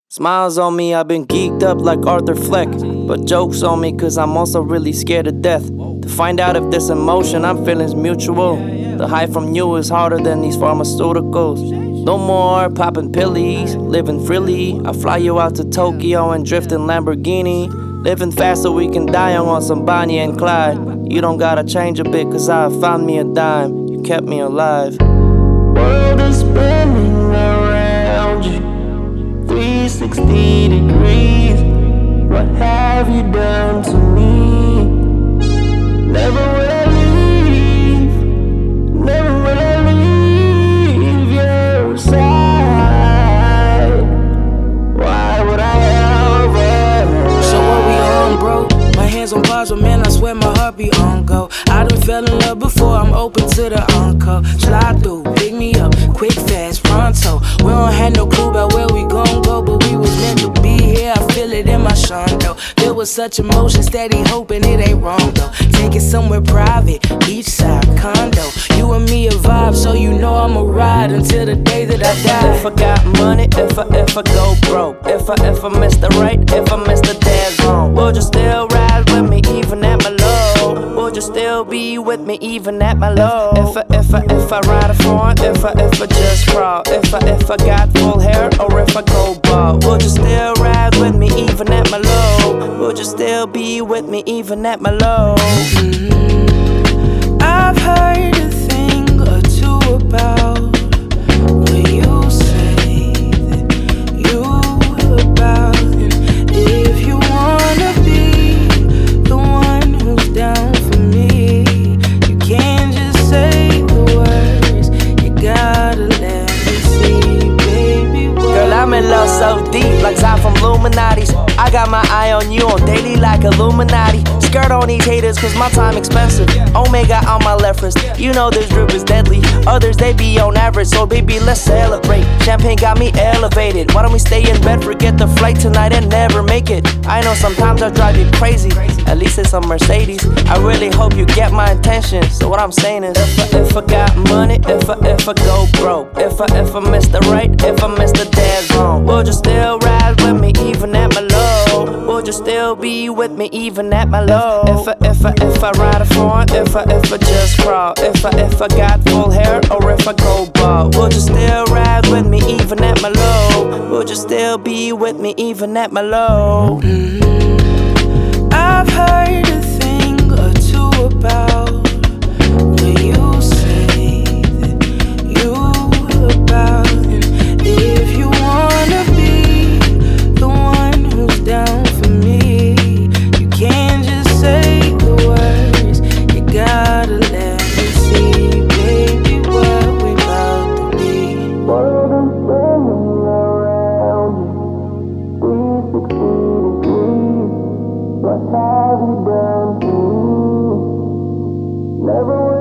Smiles on me, I've been geeked up like Arthur Fleck. But jokes on me, cause I'm also really scared of death. To find out if this emotion I'm feeling's mutual. The high from you is harder than these pharmaceuticals. No more popping pillies, living freely. I fly you out to Tokyo and drift in Lamborghini. Living fast so we can die young on some Bonnie and Clyde. You don't gotta change a bit, cause I found me a dime. You kept me alive. World is spinning around you, 360 degrees. What have you done to me? Never will I leave, never will I leave your side. Why would I ever? So what we on, bro? My hands on pause, but man, I swear my heart be on go. I done fell in love before, I'm open to the encore. Slide through, pick me up, quick, fast, pronto. We don't have no clue about where we gon' go, but we was meant to be here. I feel it in my shondo. There was such emotion, steady hoping it ain't wrong though. Take it somewhere private, beachside, condo. You and me a vibe, so you know I'ma ride until the day that I die. If I got money, if I go broke, if I miss the right, if I miss the dead zone, would you still ride with me even at my low? Would you still be with me even at my low? If I ride a front, if I just crawl, if I got full hair or if I go bald, would you still ride with me even at my low? Would you still be with me even at my low? I've heard a thing or two about what you say that you about. And if you wanna be the one who's down for me, you can't just say the words, you gotta let me see, baby. Girl, I'm in love so deep, like Zod from Illuminati's. I got my eye on you on daily like Illuminati. Skirt on these haters cause my time expensive. Omega on my left wrist, you know this drip is deadly. Others they be on average, so baby let's celebrate. Champagne got me elevated, why don't we stay in bed, forget the flight tonight and never make it. I know sometimes I drive you crazy, at least it's a Mercedes. I really hope you get my intention, so what I'm saying is if I got money, if I go broke, if I miss the right, if I miss the dead zone, would you still ride with me even at my low? Would you still be with me even at my low? If I ride a front, if I just crawl, if I got full hair or if I go bald, would you still ride with me even at my low? Would you still be with me even at my low? I've heard a thing or two about what you say that you about. And if you wanna be the one who's down for me, you can't just say the words, you gotta let me see, baby, what we about to be. World is spinning around you, 360 degrees. What have you done to me? Never will